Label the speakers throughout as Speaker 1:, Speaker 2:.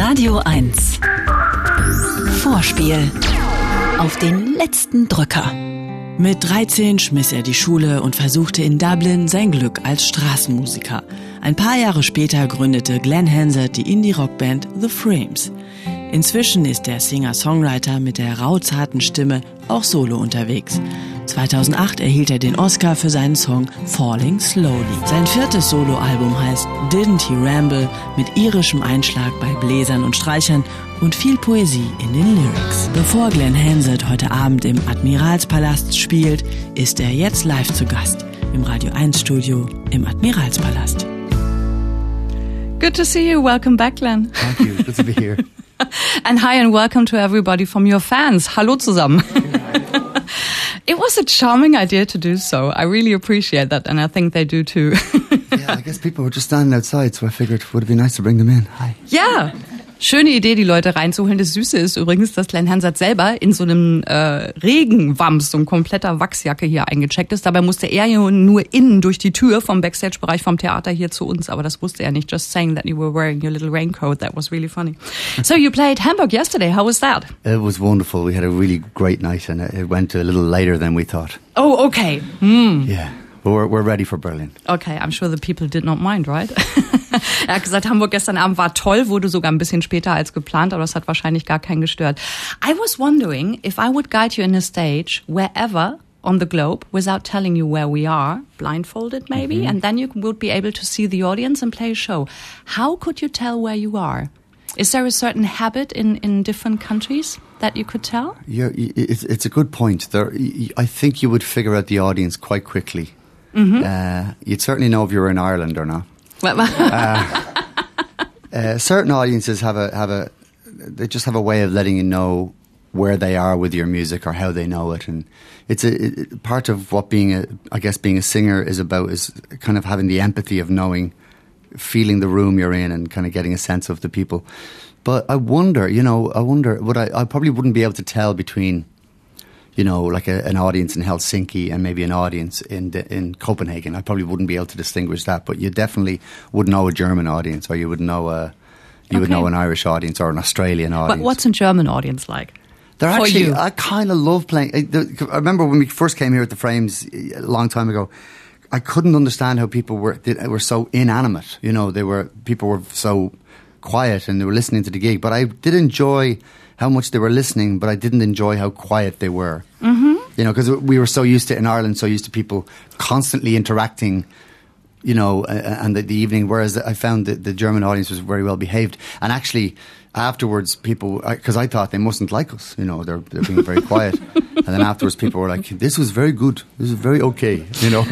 Speaker 1: Radio 1 Vorspiel auf den letzten Drücker.
Speaker 2: Mit 13 schmiss er die Schule und versuchte in Dublin sein Glück als Straßenmusiker. Ein paar Jahre später gründete Glenn Hansard die Indie-Rockband The Frames. Inzwischen ist der Singer-Songwriter mit der rauzarten Stimme auch solo unterwegs. 2008 erhielt er den Oscar für seinen Song Falling Slowly. Sein 4. Soloalbum heißt Didn't He Ramble mit irischem Einschlag bei Bläsern und Streichern und viel Poesie in den Lyrics. Bevor Glenn Hansard heute Abend im Admiralspalast spielt, ist er jetzt live zu Gast im Radio 1 Studio im Admiralspalast.
Speaker 3: Good to see you. Welcome back, Glenn.
Speaker 4: Thank you. Good to be here.
Speaker 3: And hi and welcome to everybody from your fans. Hallo zusammen. It was a charming idea to do so. I really appreciate that, and I think they do too.
Speaker 4: Yeah, I guess people were just standing outside, so I figured it would be nice to bring them in. Hi.
Speaker 3: Ja, schöne Idee, die Leute reinzuholen. Das Süße ist übrigens, dass Glenn Hansard selber in so einem Regenwams, so ein kompletter Wachsjacke hier eingecheckt ist. Dabei musste er ja nur innen durch die Tür vom Backstage-Bereich vom Theater hier zu uns. Aber das wusste er nicht. Just saying that you were wearing your little raincoat. That was really funny. So you played Hamburg yesterday. How was that?
Speaker 4: It was wonderful. We had a really great night, and it went a little later than we thought.
Speaker 3: Oh, okay.
Speaker 4: Yeah. But we're ready for Berlin.
Speaker 3: Okay, I'm sure the people did not mind, right? Er hat gesagt, Hamburg gestern Abend war toll, wurde sogar ein bisschen später als geplant, aber das hat wahrscheinlich gar keinen gestört. I was wondering if I would guide you in a stage wherever on the globe without telling you where we are, blindfolded maybe, and then you would be able to see the audience and play a show. How could you tell where you are? Is there a certain habit in different countries that you could tell?
Speaker 4: Yeah, it's a good point. I think you would figure out the audience quite quickly. You'd certainly know if you were in Ireland or not. Certain audiences they just have a way of letting you know where they are with your music or how they know it, and it's part of what being a singer is about, is kind of having the empathy of feeling the room you're in and kind of getting a sense of the people. But I wonder, I probably wouldn't be able to tell between, like an audience in Helsinki and maybe an audience in Copenhagen. I probably wouldn't be able to distinguish that, but you definitely would know a German audience, or you would know would know an Irish audience or an Australian audience.
Speaker 3: But what's a German audience like?
Speaker 4: I kind of love playing. I remember when we first came here at the Frames a long time ago, I couldn't understand how people were so inanimate. People were so quiet and they were listening to the gig, but I did enjoy how much they were listening, but I didn't enjoy how quiet they were. Mm-hmm. Because we were so used to people constantly interacting, and the evening, whereas I found that the German audience was very well behaved. And actually, afterwards, people, because I thought they mustn't like us, they're being very quiet. And then afterwards, people were like, this was very good, this is very okay,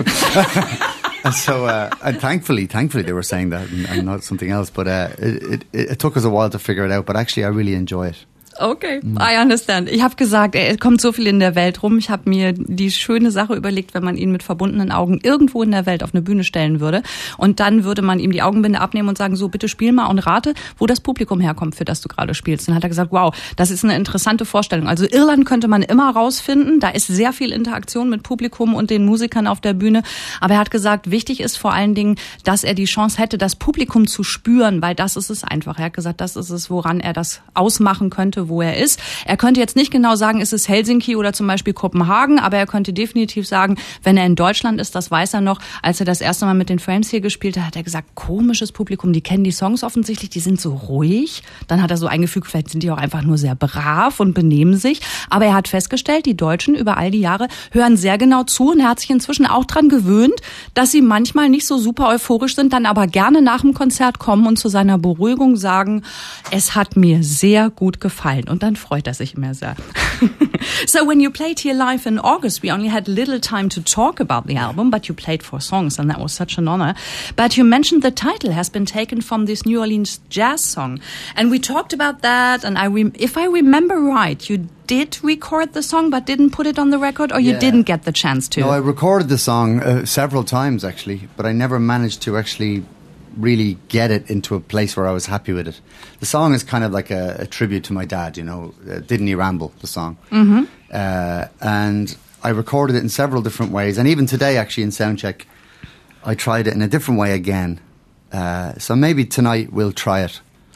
Speaker 4: And so, and thankfully they were saying that and not something else. But it took us a while to figure it out. But actually, I really enjoy it.
Speaker 3: Okay, I understand. Ich habe gesagt, er kommt so viel in der Welt rum. Ich habe mir die schöne Sache überlegt, wenn man ihn mit verbundenen Augen irgendwo in der Welt auf eine Bühne stellen würde. Und dann würde man ihm die Augenbinde abnehmen und sagen, so, bitte spiel mal und rate, wo das Publikum herkommt, für das du gerade spielst. Dann hat er gesagt, wow, das ist eine interessante Vorstellung. Also Irland könnte man immer rausfinden. Da ist sehr viel Interaktion mit Publikum und den Musikern auf der Bühne. Aber er hat gesagt, wichtig ist vor allen Dingen, dass er die Chance hätte, das Publikum zu spüren, weil das ist es einfach. Er hat gesagt, das ist es, woran er das ausmachen könnte, wo er ist. Er könnte jetzt nicht genau sagen, ist es Helsinki oder zum Beispiel Kopenhagen, aber er könnte definitiv sagen, wenn er in Deutschland ist, das weiß er noch, als er das erste Mal mit den Frames hier gespielt hat, hat er gesagt, komisches Publikum, die kennen die Songs offensichtlich, die sind so ruhig. Dann hat er so eingefügt, vielleicht sind die auch einfach nur sehr brav und benehmen sich. Aber er hat festgestellt, die Deutschen über all die Jahre hören sehr genau zu und er hat sich inzwischen auch dran gewöhnt, dass sie manchmal nicht so super euphorisch sind, dann aber gerne nach dem Konzert kommen und zu seiner Beruhigung sagen, es hat mir sehr gut gefallen. Und dann freut er sich immer sehr. So when you played here live in August, we only had little time to talk about the album, but you played 4 songs and that was such an honor. But you mentioned the title has been taken from this New Orleans jazz song. And we talked about that, and if I remember right, you did record the song but didn't put it on the record, or you didn't get the chance to?
Speaker 4: No, I recorded the song several times actually, but I never managed to actually really get it into a place where I was happy with it. The song is kind of like a tribute to my dad, Didn't He Ramble, the song. Mm-hmm. And I recorded it in several different ways. And even today, actually, in Soundcheck, I tried it in a different way again. So maybe tonight we'll try it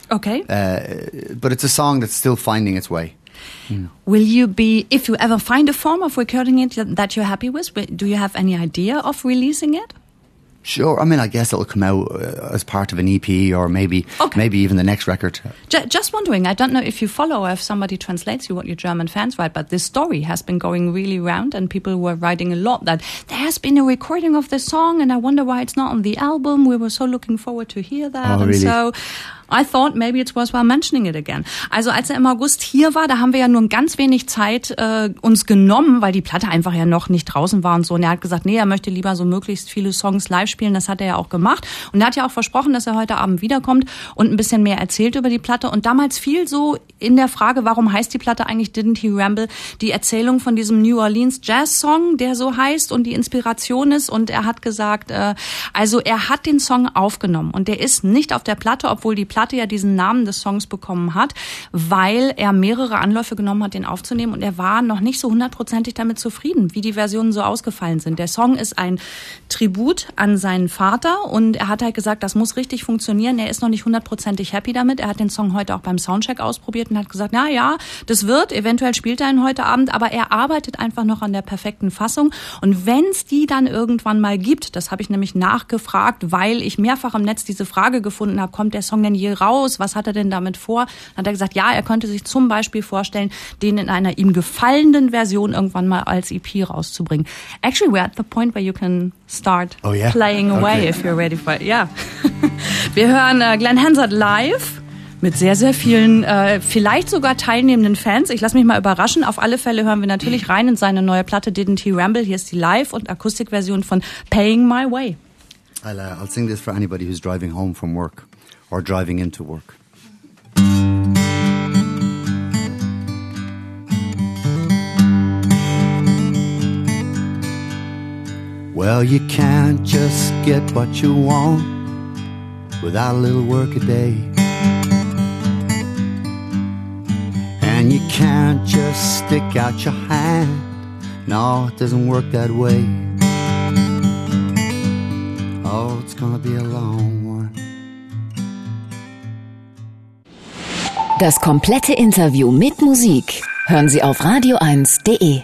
Speaker 3: Okay.
Speaker 4: But it's a song that's still finding its way.
Speaker 3: Will you be, if you ever find a form of recording it that you're happy with, do you have any idea of releasing it?
Speaker 4: Sure. I mean, I guess it'll come out as part of an EP or maybe even the next record.
Speaker 3: Just wondering, I don't know if you follow or if somebody translates you what your German fans write, but this story has been going really round and people were writing a lot that there has been a recording of this song and I wonder why it's not on the album. We were so looking forward to hear that.
Speaker 4: Oh, really?
Speaker 3: So I thought maybe it's worthwhile mentioning it again. Also als im August hier war, da haben wir ja nur ein ganz wenig Zeit uns genommen, weil die Platte einfach ja noch nicht draußen war und so. Und er hat gesagt, nee, er möchte lieber so möglichst viele Songs live spielen. Das hat er ja auch gemacht. Und er hat ja auch versprochen, dass er heute Abend wiederkommt und ein bisschen mehr erzählt über die Platte. Und damals fiel so in der Frage, warum heißt die Platte eigentlich Didn't He Ramble, die Erzählung von diesem New Orleans Jazz Song, der so heißt und die Inspiration ist. Und er hat gesagt, also er hat den Song aufgenommen und der ist nicht auf der Platte, obwohl die Platte ja diesen Namen des Songs bekommen hat, weil er mehrere Anläufe genommen hat, den aufzunehmen und er war noch nicht so 100%ig damit zufrieden, wie die Versionen so ausgefallen sind. Der Song ist ein Tribut an seinen Vater und er hat halt gesagt, das muss richtig funktionieren. Er ist noch nicht 100%ig happy damit. Er hat den Song heute auch beim Soundcheck ausprobiert und hat gesagt, na ja, das wird, eventuell spielt er ihn heute Abend, aber er arbeitet einfach noch an der perfekten Fassung und wenn es die dann irgendwann mal gibt, das habe ich nämlich nachgefragt, weil ich mehrfach im Netz diese Frage gefunden habe, kommt der Song denn je raus? Was hat er denn damit vor? Dann hat er gesagt, ja, er könnte sich zum Beispiel vorstellen, den in einer ihm gefallenden Version irgendwann mal als EP rauszubringen. Actually, we're at the point where you can start playing away if you're ready for it. Yeah. Wir hören Glen Hansard live mit sehr, sehr vielen, vielleicht sogar teilnehmenden Fans. Ich lasse mich mal überraschen. Auf alle Fälle hören wir natürlich rein in seine neue Platte Didn't He Ramble. Hier ist die Live- und Akustikversion von Paying My Way.
Speaker 4: I'll sing this for anybody who's driving home from work. Or driving into work. Well, you can't just get what you want without a little work a day. And you can't just stick out your hand. No, it doesn't work that way. Oh, it's gonna be a long one.
Speaker 1: Das komplette Interview mit Musik hören Sie auf radio1.de.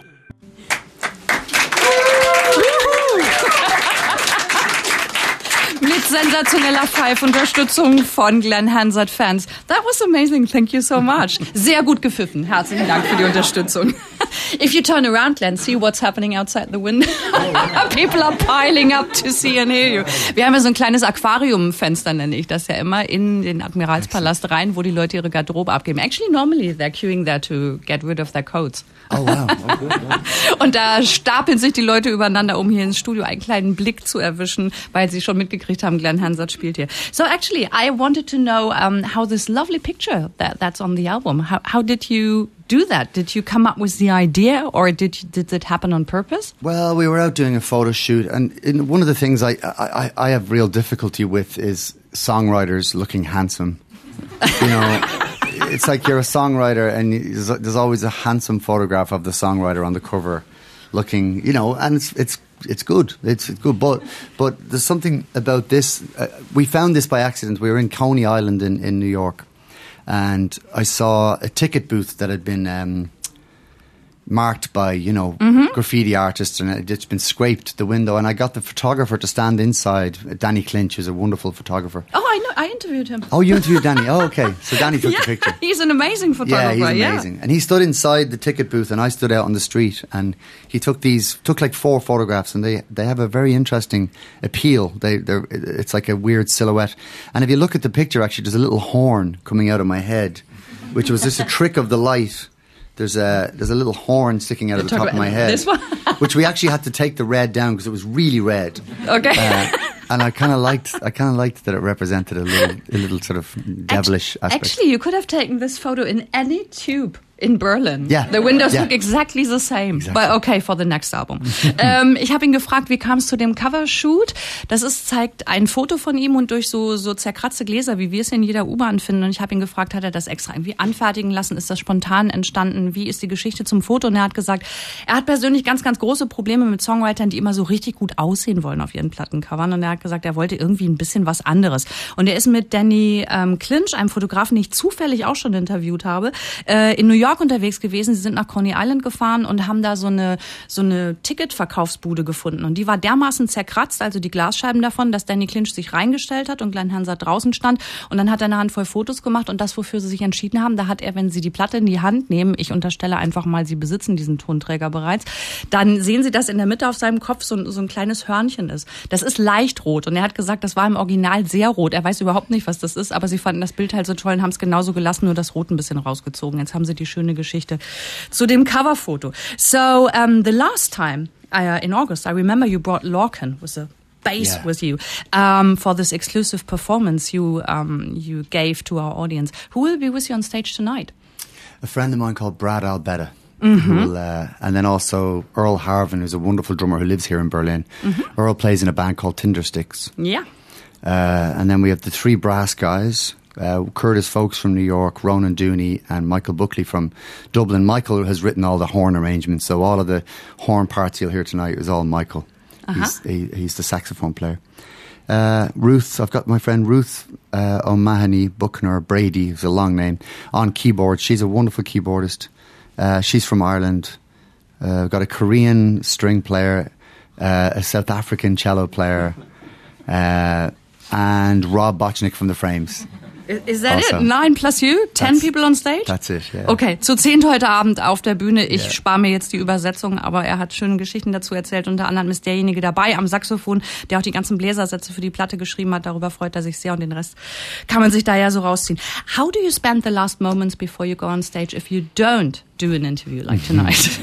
Speaker 3: Mit sensationeller Five-Unterstützung von Glen Hansard Fans. That was amazing, thank you so much. Sehr gut gepfiffen, herzlichen Dank für die Unterstützung. If you turn around, Glenn, see what's happening outside the window. People are piling up to see and hear you. Wir haben ja so ein kleines Aquariumfenster, nenne ich das ja immer, in den Admiralspalast rein, wo die Leute ihre Garderobe abgeben. Actually, normally they're queuing there to get rid of their coats.
Speaker 4: Oh, wow. Oh, good, wow.
Speaker 3: Und da stapeln sich die Leute übereinander, um hier ins Studio einen kleinen Blick zu erwischen, weil sie schon mitgekriegt haben, Glen Hansard spielt hier. So actually, I wanted to know how this lovely picture that's on the album, how did you do that? Did you come up with the idea or did it happen on purpose?
Speaker 4: Well, we were out doing a photo shoot and one of the things I have real difficulty with is songwriters looking handsome. You know, it's like you're a songwriter and there's always a handsome photograph of the songwriter on the cover looking, you know, and it's good. It's good, but there's something about this. We found this by accident. We were in Coney Island in New York, and I saw a ticket booth that had been marked by, you know, graffiti artists, and it's been scraped the window. And I got the photographer to stand inside, Danny Clinch, who's a wonderful photographer.
Speaker 3: Oh, I know. I interviewed him.
Speaker 4: Oh, you interviewed Danny? Oh, okay. So Danny took the picture.
Speaker 3: He's an amazing photographer.
Speaker 4: Yeah, he's amazing. And he stood inside the ticket booth, and I stood out on the street, and he took like 4 photographs, and they have a very interesting appeal. It's like a weird silhouette. And if you look at the picture, actually, there's a little horn coming out of my head, which was just a trick of the light. There's a little horn sticking out of the top of my head.
Speaker 3: This one?
Speaker 4: Which we actually had to take the red down because it was really red.
Speaker 3: Okay.
Speaker 4: And I kind of liked that it represented a little sort of devilish aspect.
Speaker 3: Actually, you could have taken this photo in any tube In Berlin.
Speaker 4: Yeah.
Speaker 3: The windows
Speaker 4: Yeah.
Speaker 3: look exactly the same.
Speaker 4: Exactly.
Speaker 3: But okay, for the next album. Ich habe ihn gefragt, wie kam es zu dem Covershoot? Zeigt ein Foto von ihm und durch so zerkratzte Gläser, wie wir es in jeder U-Bahn finden. Und ich habe ihn gefragt, hat er das extra irgendwie anfertigen lassen? Ist das spontan entstanden? Wie ist die Geschichte zum Foto? Und er hat gesagt, er hat persönlich ganz, ganz große Probleme mit Songwritern, die immer so richtig gut aussehen wollen auf ihren Plattencovern. Und er hat gesagt, er wollte irgendwie ein bisschen was anderes. Und er ist mit Danny Clinch, einem Fotografen, den ich zufällig auch schon interviewt habe, in New York unterwegs gewesen. Sie sind nach Coney Island gefahren und haben da so eine Ticketverkaufsbude gefunden. Und die war dermaßen zerkratzt, also die Glasscheiben davon, dass Danny Clinch sich reingestellt hat und Glenn Hansard draußen stand. Und dann hat er eine Handvoll Fotos gemacht. Und das, wofür sie sich entschieden haben, da hat er, wenn sie die Platte in die Hand nehmen, ich unterstelle einfach mal, sie besitzen diesen Tonträger bereits, dann sehen sie, dass in der Mitte auf seinem Kopf so ein kleines Hörnchen ist. Das ist leicht rot. Und er hat gesagt, das war im Original sehr rot. Er weiß überhaupt nicht, was das ist, aber sie fanden das Bild halt so toll und haben es genauso gelassen, nur das Rot ein bisschen rausgezogen. Jetzt haben sie die schöne Geschichte zu dem Coverfoto. So, the last time in August, I remember you brought Lorcan with a bass with you for this exclusive performance you gave to our audience. Who will be with you on stage tonight?
Speaker 4: A friend of mine called Brad Albetta. Who will, and then also Earl Harvin, who's a wonderful drummer who lives here in Berlin. Earl plays in a band called Tindersticks.
Speaker 3: Yeah.
Speaker 4: And then we have the three brass guys, Curtis Folks from New York, Ronan Dooney, and Michael Buckley from Dublin. Michael has written all the horn arrangements, so all of the horn parts you'll hear tonight is all Michael. He's the saxophone player. Ruth, I've got my friend Ruth O'Mahony Buckner Brady, who's a long name, on keyboard. She's a wonderful keyboardist. She's from Ireland. I've got a Korean string player, a South African cello player, and Rob Bochnik from the Frames.
Speaker 3: Is that also it? 9 plus you? 10 people on stage?
Speaker 4: That's it, yeah.
Speaker 3: Okay, zu 10 heute Abend auf der Bühne. Ich spare mir jetzt die Übersetzung, aber er hat schöne Geschichten dazu erzählt. Unter anderem ist derjenige dabei am Saxophon, der auch die ganzen Bläsersätze für die Platte geschrieben hat. Darüber freut er sich sehr und den Rest kann man sich da ja so rausziehen. How do you spend the last moments before you go on stage if you don't do an interview like tonight?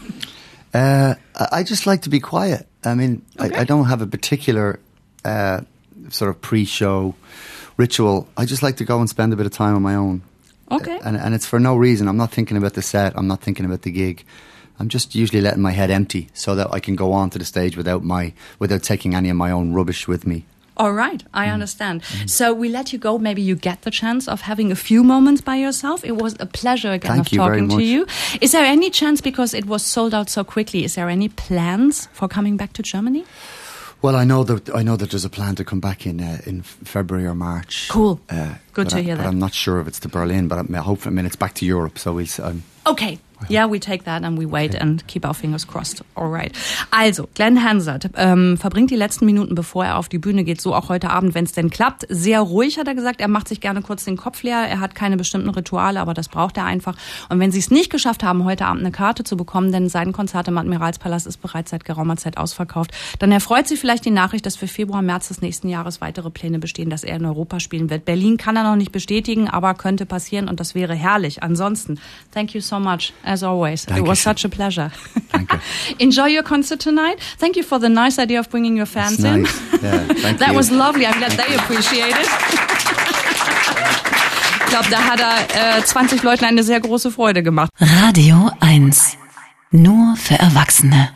Speaker 4: I just like to be quiet. I mean, okay. I don't have a particular sort of pre-show ritual. I just like to go and spend a bit of time on my own.
Speaker 3: Okay.
Speaker 4: And it's for no reason. I'm not thinking about the set. I'm not thinking about the gig. I'm just usually letting my head empty so that I can go on to the stage without taking any of my own rubbish with me.
Speaker 3: All right, I understand. So we let you go. Maybe you get the chance of having a few moments by yourself. It was a pleasure again of talking to you. Is there any chance, because it was sold out so quickly, is there any plans for coming back to Germany?
Speaker 4: Well, I know that there's a plan to come back in February or March.
Speaker 3: Cool. Good to hear that.
Speaker 4: But I'm not sure if it's to Berlin, but hopefully, it's back to Europe. So
Speaker 3: okay. Yeah, we take that and we wait and keep our fingers crossed. Alright. Also, Glenn Hansard verbringt die letzten Minuten, bevor er auf die Bühne geht, so auch heute Abend, wenn es denn klappt. Sehr ruhig, hat er gesagt. Er macht sich gerne kurz den Kopf leer. Er hat keine bestimmten Rituale, aber das braucht er einfach. Und wenn Sie es nicht geschafft haben, heute Abend eine Karte zu bekommen, denn sein Konzert im Admiralspalast ist bereits seit geraumer Zeit ausverkauft, dann erfreut Sie vielleicht die Nachricht, dass für Februar, März des nächsten Jahres weitere Pläne bestehen, dass er in Europa spielen wird. Berlin kann er noch nicht bestätigen, aber könnte passieren und das wäre herrlich. Ansonsten, thank you so much, as always. It was such a pleasure.
Speaker 4: Danke.
Speaker 3: Enjoy your concert tonight. Thank you for the nice idea of bringing your fans in.
Speaker 4: Nice. Yeah, thank
Speaker 3: That
Speaker 4: you.
Speaker 3: was lovely. I'm glad they appreciate it. Ich glaube, da hat er 20 Leuten eine sehr große Freude gemacht.
Speaker 1: Radio 1. Nur für Erwachsene.